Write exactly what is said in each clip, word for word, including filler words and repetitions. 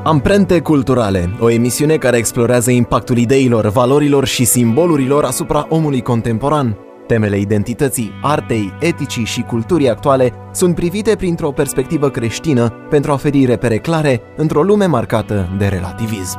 Amprente culturale, o emisiune care explorează impactul ideilor, valorilor și simbolurilor asupra omului contemporan. Temele identității, artei, eticii și culturii actuale sunt privite printr-o perspectivă creștină pentru a oferi repere clare într-o lume marcată de relativism.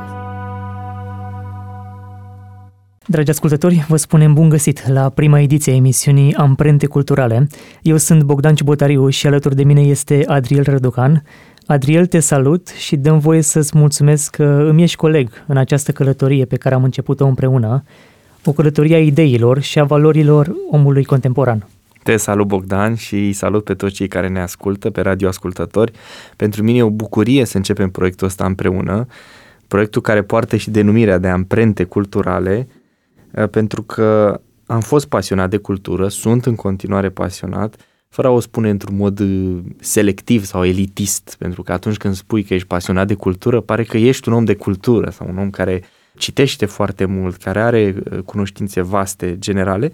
Dragi ascultători, vă spunem bun găsit la prima ediție a emisiunii Amprente culturale. Eu sunt Bogdan Ciubotariu și alături de mine este Adriel Răducan. Adriel, te salut și dă-mi voie să-ți mulțumesc că îmi ești coleg în această călătorie pe care am început-o împreună, o călătorie a ideilor și a valorilor omului contemporan. Te salut, Bogdan, și salut pe toți cei care ne ascultă, pe radioascultători. Pentru mine e o bucurie să începem proiectul ăsta împreună, proiectul care poartă și denumirea de Amprente culturale, pentru că am fost pasionat de cultură, sunt în continuare pasionat, fără a o spune într-un mod selectiv sau elitist, pentru că atunci când spui că ești pasionat de cultură, pare că ești un om de cultură sau un om care citește foarte mult, care are cunoștințe vaste, generale.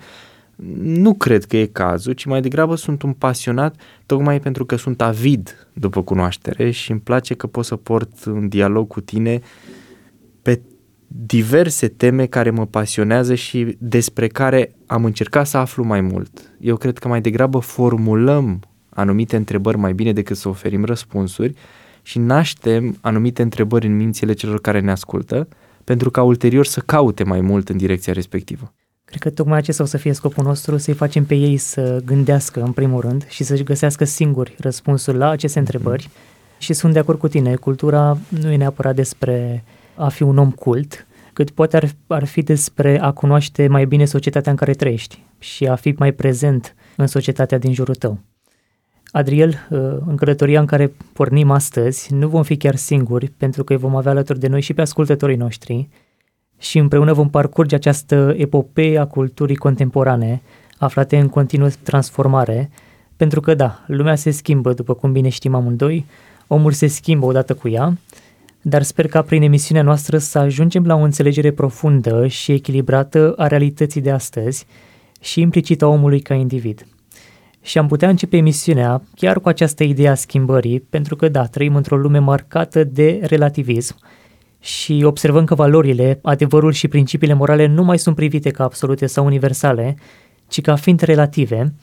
Nu cred că e cazul, ci mai degrabă sunt un pasionat tocmai pentru că sunt avid după cunoaștere și îmi place că pot să port un dialog cu tine pe diverse teme care mă pasionează și despre care am încercat să aflu mai mult. Eu cred că mai degrabă formulăm anumite întrebări mai bine decât să oferim răspunsuri și naștem anumite întrebări în mințile celor care ne ascultă, pentru ca ulterior să caute mai mult în direcția respectivă. Cred că tocmai acesta o să fie scopul nostru, să-i facem pe ei să gândească în primul rând și să-și găsească singuri răspunsul la aceste întrebări. Mm-hmm. Și sunt de acord cu tine, cultura nu e neapărat despre a fi un om cult, cât poate ar, ar fi despre a cunoaște mai bine societatea în care trăiești și a fi mai prezent în societatea din jurul tău. Adriel, în călătoria în care pornim astăzi, nu vom fi chiar singuri, pentru că îi vom avea alături de noi și pe ascultătorii noștri și împreună vom parcurge această epopee a culturii contemporane, aflate în continuă transformare, pentru că da, lumea se schimbă, după cum bine știm amândoi, omul se schimbă odată cu ea, dar sper ca prin emisiunea noastră să ajungem la o înțelegere profundă și echilibrată a realității de astăzi și implicit a omului ca individ. Și am putea începe emisiunea chiar cu această idee a schimbării, pentru că da, trăim într-o lume marcată de relativism și observăm că valorile, adevărul și principiile morale nu mai sunt privite ca absolute sau universale, ci ca fiind relative,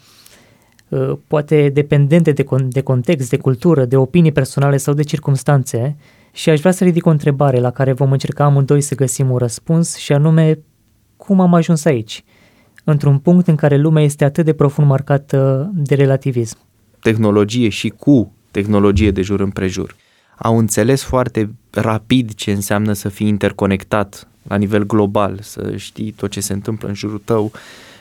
poate dependente de, con- de context, de cultură, de opinii personale sau de circumstanțe. Și aș vrea să ridic o întrebare la care vom încerca amândoi să găsim un răspuns și anume, cum am ajuns aici, într-un punct în care lumea este atât de profund marcată de relativism. Tehnologie și cu tehnologie de jur împrejur au înțeles foarte rapid ce înseamnă să fii interconectat la nivel global, să știi tot ce se întâmplă în jurul tău.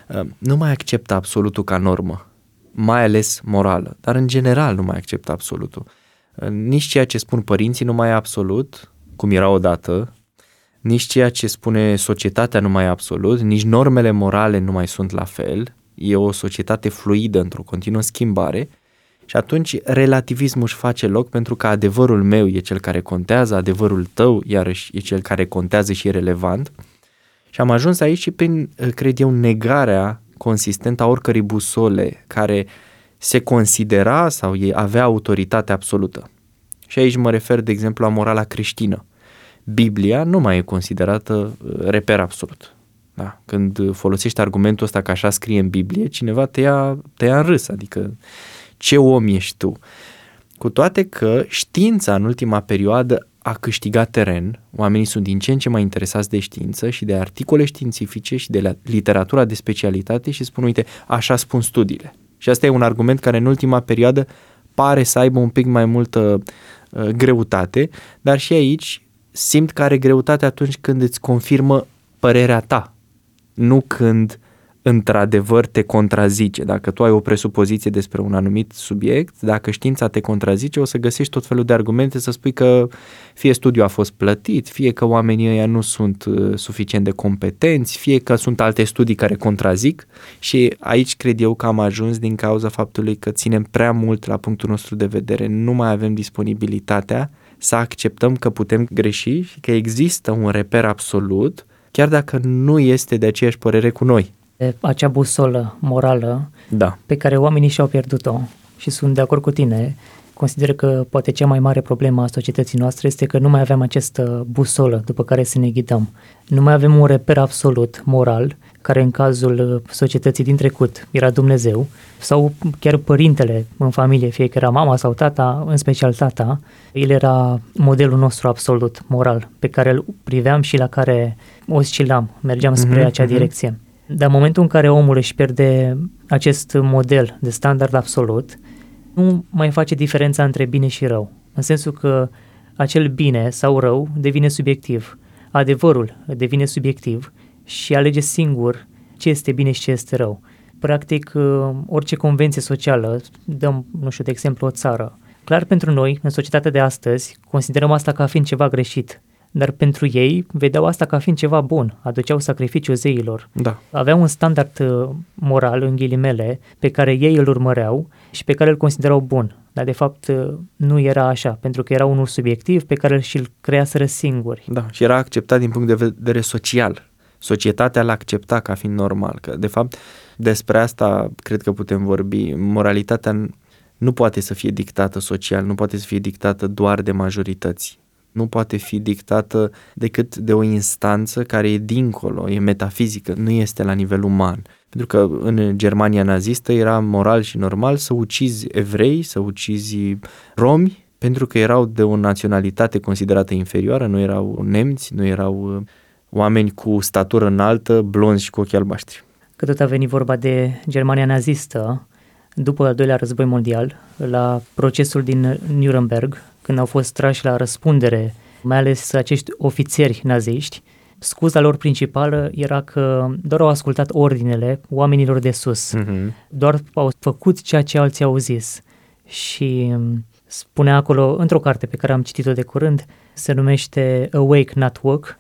Nu mai acceptă absolutul ca normă, mai ales morală, dar în general nu mai acceptă absolutul. Nici ceea ce spun părinții nu mai e absolut, cum era odată, nici ceea ce spune societatea nu mai e absolut, nici normele morale nu mai sunt la fel, e o societate fluidă într-o continuă schimbare și atunci relativismul își face loc pentru că adevărul meu e cel care contează, adevărul tău iarăși e cel care contează și e relevant și am ajuns aici și prin, cred eu, negarea consistentă a oricărei busole care se considera sau avea autoritate absolută. Și aici mă refer, de exemplu, la morala creștină. Biblia nu mai e considerată reper absolut. Da? Când folosești argumentul ăsta că așa scrie în Biblie, cineva te ia, te ia în râs, adică ce om ești tu? Cu toate că știința în ultima perioadă a câștigat teren, oamenii sunt din ce în ce mai interesați de știință și de articole științifice și de literatura de specialitate și spun, uite, așa spun studiile. Și asta e un argument care în ultima perioadă pare să aibă un pic mai multă uh, greutate, dar și aici simt că are greutate atunci când îți confirmă părerea ta, nu când într-adevăr te contrazice. Dacă tu ai o presupoziție despre un anumit subiect, dacă știința te contrazice, o să găsești tot felul de argumente să spui că fie studiul a fost plătit, fie că oamenii ăia nu sunt uh, suficient de competenți, fie că sunt alte studii care contrazic și aici cred eu că am ajuns din cauza faptului că ținem prea mult la punctul nostru de vedere, nu mai avem disponibilitatea să acceptăm că putem greși și că există un reper absolut, chiar dacă nu este de aceeași părere cu noi. Acea busolă morală da. pe care oamenii și-au pierdut-o și sunt de acord cu tine, Consider că poate cea mai mare problemă a societății noastre este că nu mai avem această busolă după care să ne ghidăm. Nu mai avem un reper absolut moral, care în cazul societății din trecut era Dumnezeu, sau chiar părintele în familie, fie că era mama sau tata, în special tata, el era modelul nostru absolut moral, pe care îl priveam și la care oscilam, mergeam spre mm-hmm, acea mm-hmm. direcție. Dar în momentul în care omul își pierde acest model de standard absolut, nu mai face diferența între bine și rău, în sensul că acel bine sau rău devine subiectiv, adevărul devine subiectiv și alege singur ce este bine și ce este rău. Practic, orice convenție socială, dăm, nu știu, de exemplu, o țară, clar pentru noi, în societatea de astăzi, considerăm asta ca fiind ceva greșit, dar pentru ei vedeau asta ca fiind ceva bun, aduceau sacrificiu zeilor. Da. Aveau un standard moral, în ghilimele, pe care ei îl urmăreau și pe care îl considerau bun. Dar de fapt nu era așa, pentru că era unul subiectiv pe care și-l creaseră singuri. Da, și era acceptat din punct de vedere social. Societatea l-accepta ca fiind normal. Că, de fapt, despre asta cred că putem vorbi. Moralitatea nu poate să fie dictată social, nu poate să fie dictată doar de majorități. Nu poate fi dictată decât de o instanță care e dincolo, e metafizică, nu este la nivel uman. Pentru că în Germania nazistă era moral și normal să ucizi evrei, să ucizi romi, pentru că erau de o naționalitate considerată inferioară, nu erau nemți, nu erau oameni cu statură înaltă, blonzi și cu ochi albaștri. Că tot a venit vorba de Germania nazistă, după al doilea război mondial, la procesul din Nuremberg, când au fost trași la răspundere, mai ales acești ofițeri naziști, scuza lor principală era că doar au ascultat ordinele oamenilor de sus, uh-huh. doar au făcut ceea ce alții au zis. Și spunea acolo, într-o carte pe care am citit-o de curând, se numește Awake, Not Woke,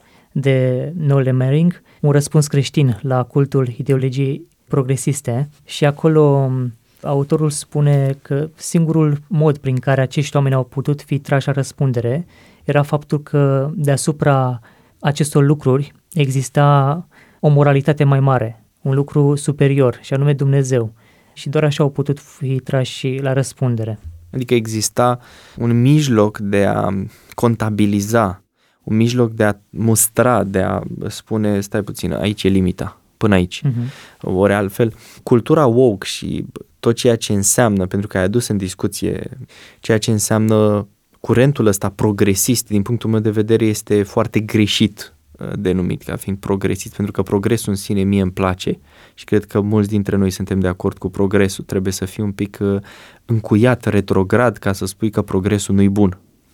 de Noel Mering, un răspuns creștin la cultul ideologiei progresiste, și acolo autorul spune că singurul mod prin care acești oameni au putut fi trași la răspundere era faptul că deasupra acestor lucruri exista o moralitate mai mare, un lucru superior, și anume Dumnezeu. Și doar așa au putut fi trași la răspundere. Adică exista un mijloc de a contabiliza, un mijloc de a mustra, de a spune, stai puțin, aici e limita, până aici. Uh-huh. Ori altfel, cultura woke și tot ceea ce înseamnă, pentru că ai adus în discuție ceea ce înseamnă curentul ăsta progresist, din punctul meu de vedere este foarte greșit denumit ca fiind progresist, pentru că progresul în sine mie îmi place și cred că mulți dintre noi suntem de acord cu progresul. Trebuie să fii un pic încuiat, retrograd, ca să spui că progresul nu-i bun.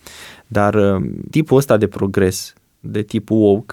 Dar tipul ăsta de progres, de tipul woke,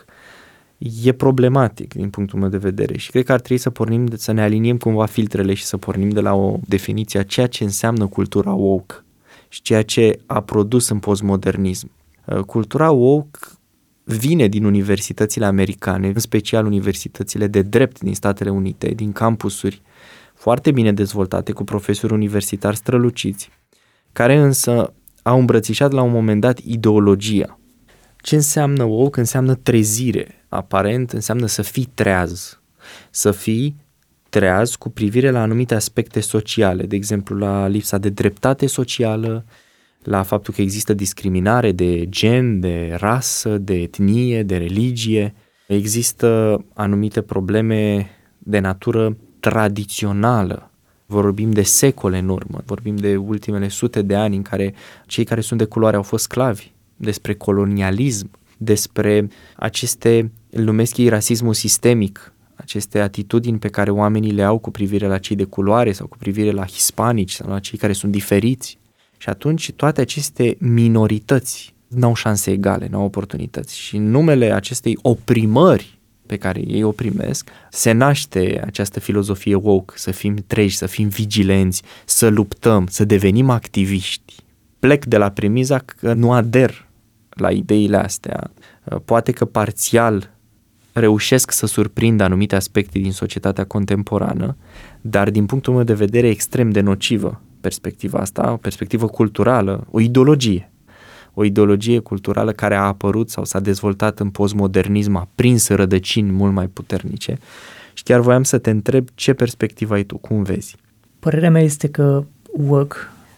e problematic din punctul meu de vedere și cred că ar trebui să pornim, să ne aliniem cumva filtrele și să pornim de la o definiție a ceea ce înseamnă cultura woke și ceea ce a produs în postmodernism. Cultura woke vine din universitățile americane, în special universitățile de drept din Statele Unite, din campusuri foarte bine dezvoltate, cu profesori universitari străluciți, care însă au îmbrățișat la un moment dat ideologia. Ce înseamnă woke? Înseamnă trezire. Aparent înseamnă să fii treaz. Să fii treaz cu privire la anumite aspecte sociale, de exemplu la lipsa de dreptate socială, la faptul că există discriminare de gen, de rasă, de etnie, de religie. Există anumite probleme de natură tradițională. Vorbim de secole în urmă, vorbim de ultimele sute de ani în care cei care sunt de culoare au fost sclavi, despre colonialism, despre aceste, îl numesc ei rasismul sistemic, aceste atitudini pe care oamenii le au cu privire la cei de culoare sau cu privire la hispanici sau la cei care sunt diferiți. Și atunci toate aceste minorități n-au șanse egale, n-au oportunități. Și în numele acestei oprimări pe care ei o primesc, se naște această filozofie woke, să fim treji, să fim vigilenți, să luptăm, să devenim activiști. Plec de la premiza că nu ader la ideile astea. Poate că parțial reușesc să surprindă anumite aspecte din societatea contemporană, dar din punctul meu de vedere extrem de nocivă perspectiva asta, o perspectivă culturală, o ideologie. O ideologie culturală care a apărut sau s-a dezvoltat în postmodernism, a prins rădăcini mult mai puternice și chiar voiam să te întreb ce perspectivă ai tu, cum vezi? Părerea mea este că woke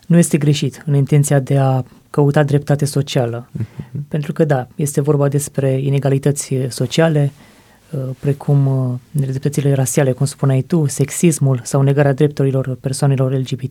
nu este greșit în intenția de a căuta dreptate socială. Uh-huh. Pentru că, da, este vorba despre inegalități sociale, precum nedreptățile rasiale, cum spuneai tu, sexismul sau negarea drepturilor persoanelor L G B T.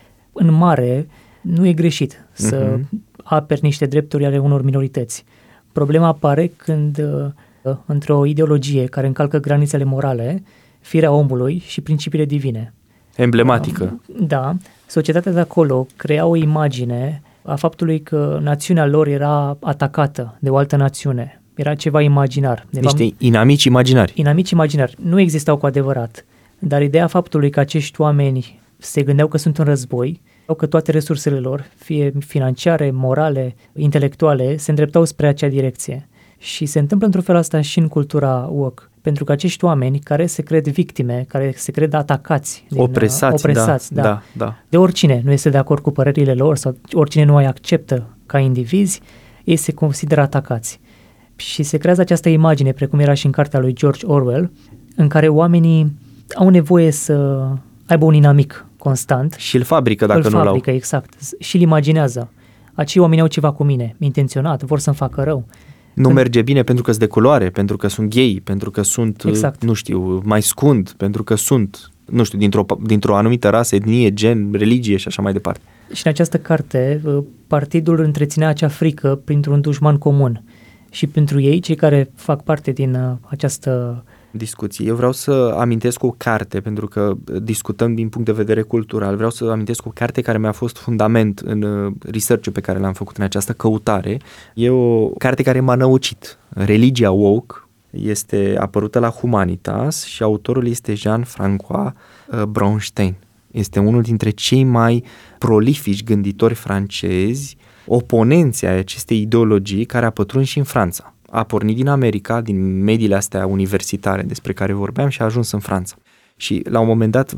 În mare, nu e greșit să uh-huh. aperi niște drepturi ale unor minorități. Problema apare când, într-o ideologie care încalcă granițele morale, firea omului și principiile divine. Emblematică. Da, societatea de acolo crea o imagine a faptului că națiunea lor era atacată de o altă națiune. Era ceva imaginar. De Niște fapt, inamici imaginari. Inamici imaginari. Nu existau cu adevărat. Dar ideea faptului că acești oameni se gândeau că sunt în război, sau că toate resursele lor, fie financiare, morale, intelectuale, se îndreptau spre acea direcție. Și se întâmplă într-un fel asta și în cultura woke. Pentru că acești oameni care se cred victime, care se cred atacați, din, opresați, opresați da, da, da, da. de oricine nu este de acord cu părerile lor sau oricine nu îi acceptă ca indivizi, ei se consideră atacați. Și se creează această imagine, precum era și în cartea lui George Orwell, în care oamenii au nevoie să aibă un inamic constant. Și îl fabrică dacă îl nu fabrică, l-au. exact. Și îl imaginează. Acei oameni au ceva cu mine, intenționat, vor să-mi facă rău. Nu Când... merge bine pentru că sunt de culoare, pentru că sunt gay, pentru că sunt, exact. nu știu, mai scund, pentru că sunt, nu știu, dintr-o, dintr-o anumită rasă, etnie, gen, religie și așa mai departe. Și în această carte, partidul întreținea acea frică printr-un dușman comun. Și pentru ei, cei care fac parte din uh, această discuție. Eu vreau să amintesc o carte, pentru că discutăm din punct de vedere cultural, vreau să amintesc o carte care mi-a fost fundament în uh, research-ul pe care l-am făcut în această căutare. E o carte care m-a năucit. Religia woke este apărută la Humanitas și autorul este Jean-François uh, Bronstein. Este unul dintre cei mai prolifici gânditori francezi, oponenții ai acestei ideologii care a pătruns și în Franța. A pornit din America, din mediile astea universitare despre care vorbeam și a ajuns în Franța. Și la un moment dat,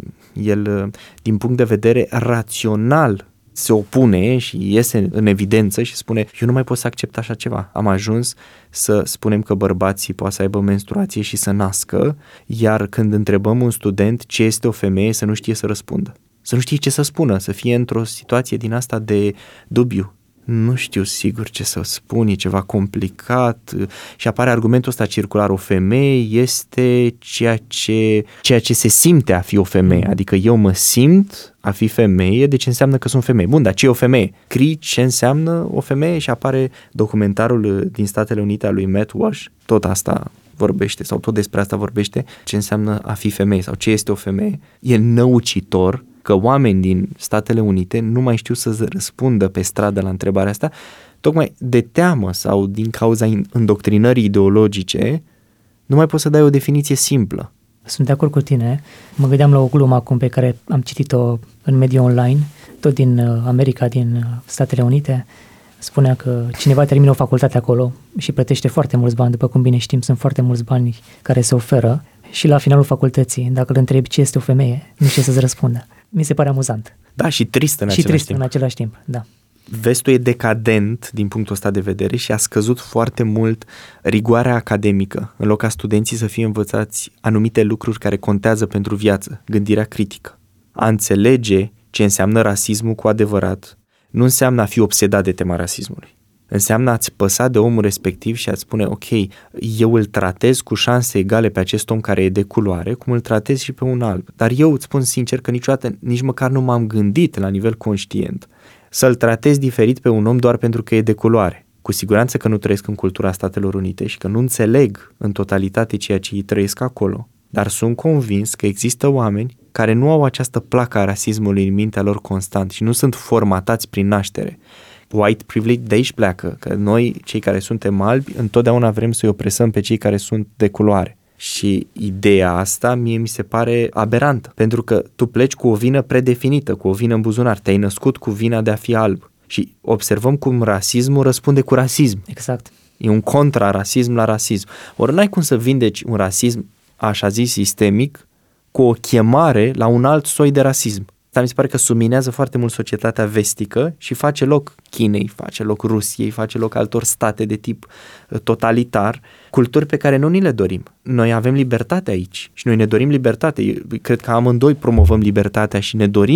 el, din punct de vedere rațional, se opune și iese în evidență și spune: eu nu mai pot să accept așa ceva. Am ajuns să spunem că bărbații poate să aibă menstruație și să nască, iar când întrebăm un student ce este o femeie, să nu știe să răspundă. Să nu știe ce să spună, să fie într-o situație din asta de dubiu. Nu știu sigur ce să spun, e ceva complicat și apare argumentul ăsta circular: o femeie este ceea ce, ceea ce se simte a fi o femeie, adică eu mă simt a fi femeie, deci înseamnă că sunt femeie. Bun, dar ce e o femeie? Scrii ce înseamnă o femeie și apare documentarul din Statele Unite al lui Matt Walsh, tot asta vorbește sau tot despre asta vorbește, ce înseamnă a fi femeie sau ce este o femeie. E năucitor că oameni din Statele Unite nu mai știu să răspundă pe stradă la întrebarea asta, tocmai de teamă sau din cauza îndoctrinării ideologice, nu mai poți să dai o definiție simplă. Sunt de acord cu tine. Mă gândeam la o glumă acum pe care am citit-o în mediul online, tot din America, din Statele Unite. Spunea că cineva termină o facultate acolo și plătește foarte mulți bani, după cum bine știm, sunt foarte mulți bani care se oferă, și la finalul facultății, dacă îl întrebi ce este o femeie, nu știe să-ți răspundă. Mi se pare amuzant. Da, și trist în și același trist timp. în același timp, da. Vestul e decadent din punctul ăsta de vedere și a scăzut foarte mult rigoarea academică, în loc ca studenții să fie învățați anumite lucruri care contează pentru viață, gândirea critică. A înțelege ce înseamnă rasismul cu adevărat nu înseamnă a fi obsedat de tema rasismului. Înseamnă a-ți păsa de omul respectiv și a-ți spune: ok, eu îl tratez cu șanse egale pe acest om care e de culoare, cum îl tratez și pe un alb. Dar eu îți spun sincer că niciodată, nici măcar nu m-am gândit la nivel conștient să-l tratez diferit pe un om doar pentru că e de culoare. Cu siguranță că nu trăiesc în cultura Statelor Unite și că nu înțeleg în totalitate ceea ce ei trăiesc acolo, dar sunt convins că există oameni care nu au această placă a rasismului în mintea lor constant și nu sunt formatați prin naștere. White privilege de aici pleacă, că noi, cei care suntem albi, întotdeauna vrem să-i opresăm pe cei care sunt de culoare. Și ideea asta mie mi se pare aberantă, pentru că tu pleci cu o vină predefinită, cu o vină în buzunar, te-ai născut cu vina de a fi alb. Și observăm cum rasismul răspunde cu rasism. Exact. E un contra-rasism la rasism. Ori n-ai cum să vindeci un rasism, așa zis, sistemic, cu o chemare la un alt soi de rasism. Asta mi se pare că subminează foarte mult societatea vestică și face loc Chinei, face loc Rusiei, face loc altor state de tip totalitar, culturi pe care nu ni le dorim. Noi avem libertate aici și noi ne dorim libertate. Eu cred că amândoi promovăm libertatea și ne dorim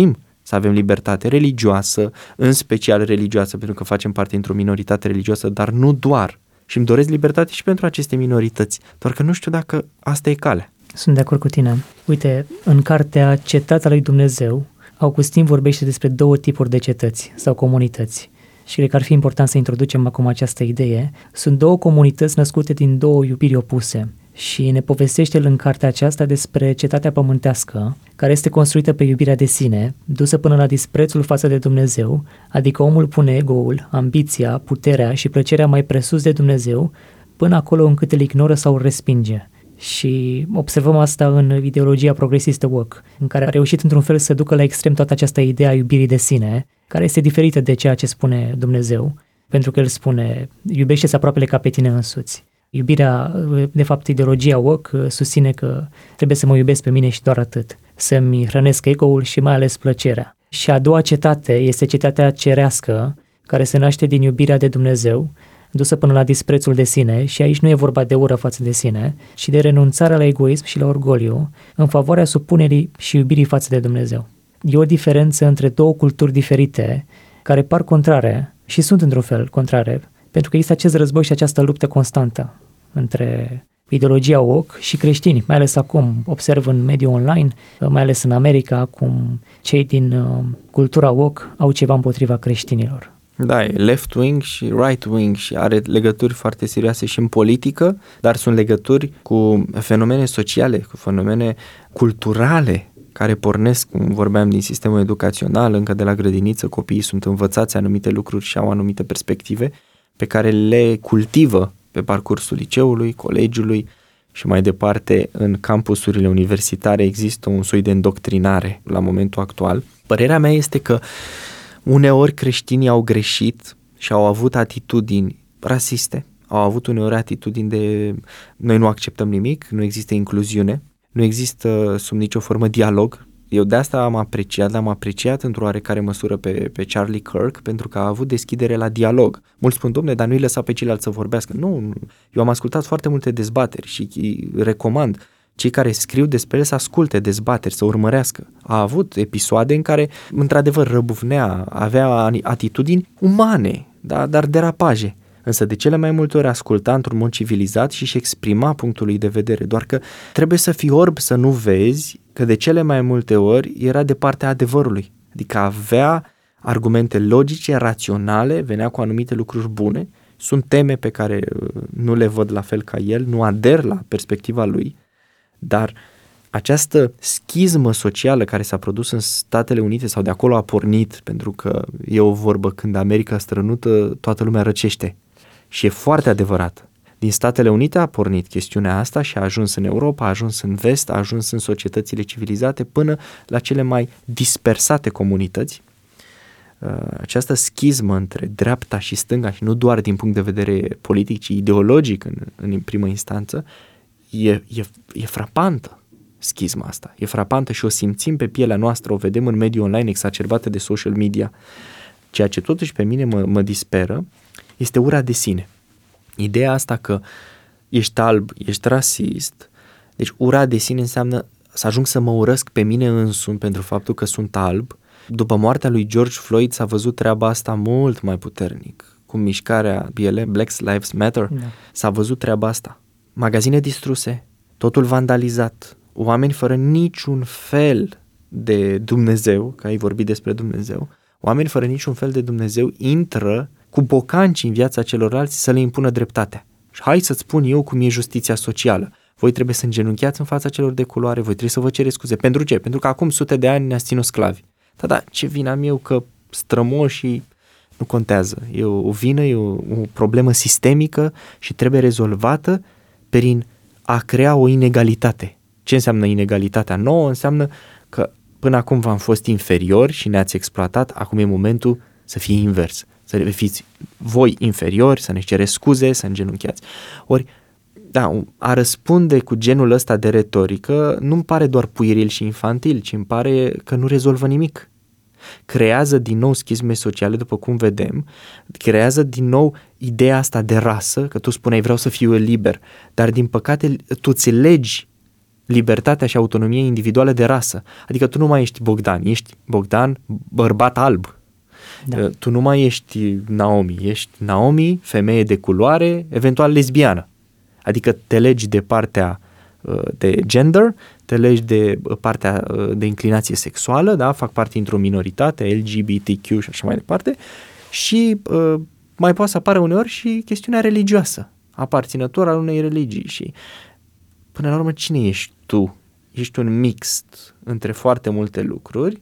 să avem libertate religioasă, în special religioasă, pentru că facem parte dintr-o minoritate religioasă, dar nu doar. Și îmi doresc libertate și pentru aceste minorități, doar că nu știu dacă asta e calea. Sunt de acord cu tine. Uite, în cartea Cetatea lui Dumnezeu, Augustin vorbește despre două tipuri de cetăți sau comunități. Și cred că ar fi important să introducem acum această idee. Sunt două comunități născute din două iubiri opuse. Și ne povestește el în cartea aceasta despre cetatea pământească, care este construită pe iubirea de sine, dusă până la disprețul față de Dumnezeu, adică omul pune ego-ul, ambiția, puterea și plăcerea mai presus de Dumnezeu, până acolo încât îl ignoră sau îl respinge. Și observăm asta în ideologia progresistă woke, în care a reușit într-un fel să ducă la extrem toată această idee a iubirii de sine, care este diferită de ceea ce spune Dumnezeu, pentru că el spune, iubește-ți aproapele ca pe tine însuți. Iubirea, de fapt, ideologia woke susține că trebuie să mă iubesc pe mine și doar atât, să-mi hrănesc ego-ul și mai ales plăcerea. Și a doua cetate este cetatea cerească, care se naște din iubirea de Dumnezeu, dusă până la disprețul de sine, și aici nu e vorba de ură față de sine, ci de renunțarea la egoism și la orgoliu, în favoarea supunerii și iubirii față de Dumnezeu. E o diferență între două culturi diferite, care par contrare și sunt într-un fel contrare, pentru că există acest război și această luptă constantă între ideologia woke și creștini, mai ales acum observ în mediul online, mai ales în America, cum cei din uh, cultura woke au ceva împotriva creștinilor. Da, e left-wing și right-wing și are legături foarte serioase și în politică, dar sunt legături cu fenomene sociale, cu fenomene culturale, care pornesc, cum vorbeam, din sistemul educațional, încă de la grădiniță, copiii sunt învățați anumite lucruri și au anumite perspective pe care le cultivă pe parcursul liceului, colegiului și mai departe în campusurile universitare există un soi de îndoctrinare la momentul actual. Părerea mea este că uneori creștinii au greșit și au avut atitudini rasiste, au avut uneori atitudini de noi nu acceptăm nimic, nu există incluziune, nu există sub nicio formă dialog. Eu de asta am apreciat, l-am apreciat într-o oarecare măsură pe, pe Charlie Kirk, pentru că a avut deschidere la dialog. Mulți spun, domne, dar nu-i lăsa pe ceilalți să vorbească. Nu, nu, eu am ascultat foarte multe dezbateri și recomand cei care scriu despre el să asculte dezbateri, să urmărească. A avut episoade în care, într-adevăr, răbufnea, avea atitudini umane, da, dar derapaje. Însă de cele mai multe ori asculta într-un mod civilizat și își exprima punctul lui de vedere, doar că trebuie să fii orb să nu vezi că de cele mai multe ori era de partea adevărului, adică avea argumente logice, raționale, venea cu anumite lucruri bune, sunt teme pe care nu le văd la fel ca el, nu ader la perspectiva lui, dar această schismă socială care s-a produs în Statele Unite sau de acolo a pornit, pentru că e o vorbă, când America strănută, toată lumea răcește. Și e foarte adevărat. Din Statele Unite a pornit chestiunea asta și a ajuns în Europa, a ajuns în vest, a ajuns în societățile civilizate până la cele mai dispersate comunități. Această schismă între dreapta și stânga, și nu doar din punct de vedere politic, ci ideologic în, în primă instanță, e, e, e frapantă. Schisma asta e frapantă și o simțim pe pielea noastră, o vedem în mediul online exacerbată de social media. Ceea ce totuși pe mine mă, mă disperă este ura de sine. Ideea asta că ești alb, ești rasist, deci ura de sine înseamnă să ajung să mă urăsc pe mine însumi pentru faptul că sunt alb. După moartea lui George Floyd s-a văzut treaba asta mult mai puternic. Cu mișcarea B L M, Black Lives Matter, da. S-a văzut treaba asta. Magazine distruse, totul vandalizat, oameni fără niciun fel de Dumnezeu, că ai vorbit despre Dumnezeu, oameni fără niciun fel de Dumnezeu intră cu bocanci în viața celorlalți să le impună dreptatea. Și hai să-ți spun eu cum e justiția socială. Voi trebuie să îngenunchiați în fața celor de culoare, voi trebuie să vă cereți scuze. Pentru ce? Pentru că acum sute de ani ne-ați ținut sclavi. Da, da, ce vin am eu că strămoșii nu contează. E o, o vină, e o, o problemă sistemică și trebuie rezolvată prin a crea o inegalitate. Ce înseamnă inegalitatea nouă? Înseamnă că până acum v-am fost inferiori și ne-ați exploatat, acum e momentul să fie invers. Să fiți voi inferiori, să ne cereți scuze, să îngenunchiați. Ori, da, a răspunde cu genul ăsta de retorică nu-mi pare doar pueril și infantil, ci îmi pare că nu rezolvă nimic. Creează din nou schisme sociale, după cum vedem, creează din nou ideea asta de rasă, că tu spuneai vreau să fiu liber, dar din păcate tu ți legi libertatea și autonomia individuală de rasă. Adică tu nu mai ești Bogdan, ești Bogdan bărbat alb. Da. Tu nu mai ești Naomi, ești Naomi, femeie de culoare, eventual lesbiană. Adică te legi de partea de gender, te legi de partea de inclinație sexuală, da? Fac parte dintr-o minoritate, L G B T Q și așa mai departe, și uh, mai poate să apară uneori și chestiunea religioasă, aparținător al unei religii și până la urmă cine ești tu? Ești un mixt între foarte multe lucruri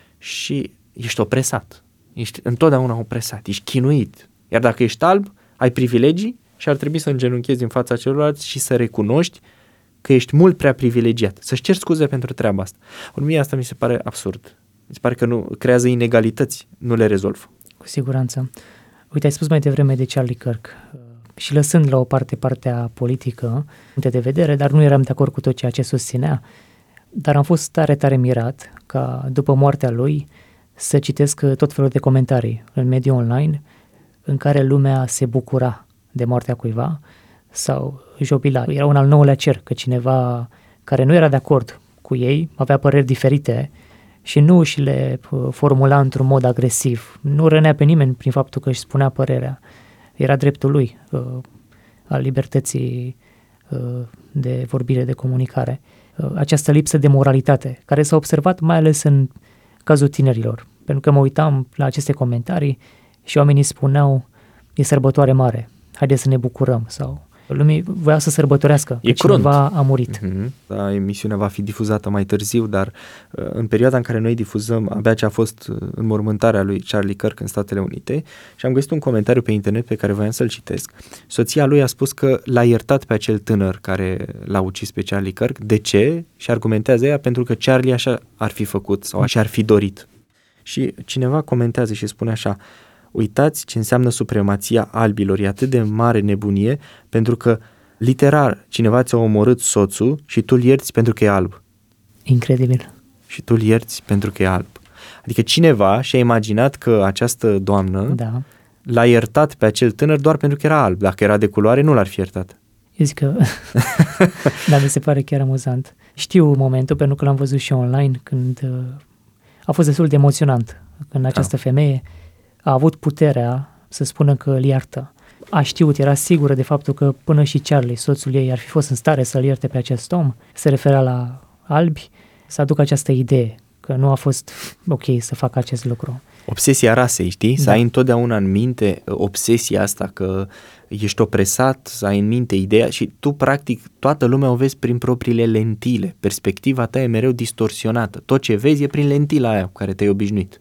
și ești opresat. Ești întotdeauna opresat, ești chinuit. Iar dacă ești alb, ai privilegii și ar trebui să îngenunchezi în fața celorlalți și să recunoști că ești mult prea privilegiat. Să-și ceri scuze pentru treaba asta. Ori mie asta mi se pare absurd. Mi se pare că nu creează inegalități, nu le rezolvă. Cu siguranță. Uite, ai spus mai devreme de Charlie Kirk și lăsând la o parte partea politică, puncte de vedere, dar nu eram de acord cu tot ceea ce susținea, dar am fost tare, tare mirat ca după moartea lui să citesc tot felul de comentarii în mediul online în care lumea se bucura de moartea cuiva sau jobila. Era un al nouălea cer că cineva care nu era de acord cu ei avea păreri diferite și nu și le formula într-un mod agresiv. Nu rănea pe nimeni prin faptul că își spunea părerea. Era dreptul lui, uh, al libertății uh, de vorbire, de comunicare. Uh, această lipsă de moralitate, care s-a observat mai ales în cazul tinerilor. Pentru că mă uitam la aceste comentarii și oamenii spuneau, e sărbătoare mare, haideți să ne bucurăm, sau lumea voia să sărbătorească că cineva a murit. Mm-hmm. Da, emisiunea va fi difuzată mai târziu, dar în perioada în care noi difuzăm, abia ce a fost înmormântarea lui Charlie Kirk în Statele Unite, și am găsit un comentariu pe internet pe care voiam să-l citesc. Soția lui a spus că l-a iertat pe acel tânăr care l-a ucis pe Charlie Kirk. De ce? Și argumentează ea pentru că Charlie așa ar fi făcut sau așa ar fi dorit. Și cineva comentează și spune așa: uitați ce înseamnă supremația albilor, e atât de mare nebunie, pentru că, literar, cineva ți-a omorât soțul și tu îl ierți pentru că e alb. Incredibil. Și tu îl ierți pentru că e alb. Adică cineva și-a imaginat că această doamnă da. l-a iertat pe acel tânăr doar pentru că era alb. Dacă era de culoare, nu l-ar fi iertat. Eu zic că, da, mi se pare chiar amuzant. Știu momentul, pentru că l-am văzut și online, când uh, a fost destul de emoționant, când această ah. femeie a avut puterea să spună că îl iartă. A știut, era sigură de faptul că până și Charlie, soțul ei, ar fi fost în stare să-l ierte pe acest om. Se referea la albi, să aducă această idee că nu a fost ok să facă acest lucru. Obsesia rasei, știi? Da. Să ai întotdeauna în minte obsesia asta că ești opresat, să ai în minte ideea și tu, practic, toată lumea o vezi prin propriile lentile. Perspectiva ta e mereu distorsionată. Tot ce vezi e prin lentila aia cu care te-ai obișnuit.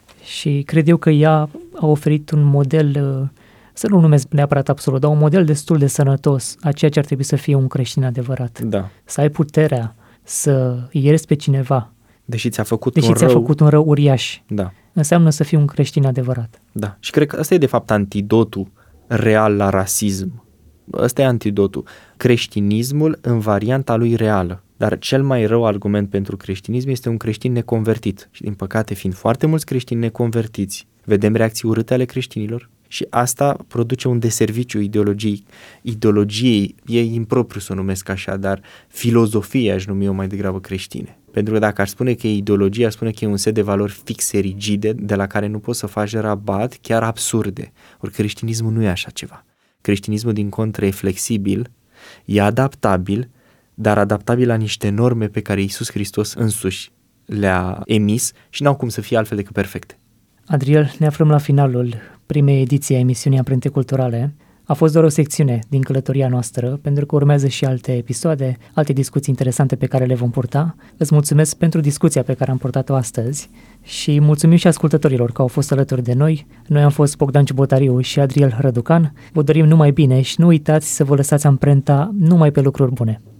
Și cred eu că ea a oferit un model, să nu numesc neapărat absolut, dar un model destul de sănătos a ceea ce ar trebui să fie un creștin adevărat. Da. Să ai puterea să ierți pe cineva, deși ți-a făcut, deși un, ți-a rău... făcut un rău uriaș. Da. Înseamnă să fii un creștin adevărat. Da. Și cred că ăsta e de fapt antidotul real la rasism. Ăsta e antidotul. Creștinismul în varianta lui reală. Dar cel mai rău argument pentru creștinism este un creștin neconvertit. Și din păcate, fiind foarte mulți creștini neconvertiți, vedem reacții urâte ale creștinilor și asta produce un deserviciu ideologiei. Ideologiei, e impropriu să o numesc așa, dar filozofie aș numi eu mai degrabă creștine. Pentru că dacă aș spune că e ideologie, aș spune că e un set de valori fixe, rigide, de la care nu poți să faci rabat, chiar absurde. Ori creștinismul nu e așa ceva. Creștinismul, din contră, e flexibil, e adaptabil, dar adaptabil la niște norme pe care Iisus Hristos însuși le-a emis și n-au cum să fie altfel decât perfecte. Adriel, ne aflăm la finalul primei ediții a emisiunii Amprente Culturale. A fost doar o secțiune din călătoria noastră, pentru că urmează și alte episoade, alte discuții interesante pe care le vom purta. Îți mulțumesc pentru discuția pe care am purtat-o astăzi și mulțumim și ascultătorilor că au fost alături de noi. Noi am fost Bogdan Ciubotariu și Adriel Răducan. Vă dorim numai bine și nu uitați să vă lăsați amprenta numai pe lucruri bune.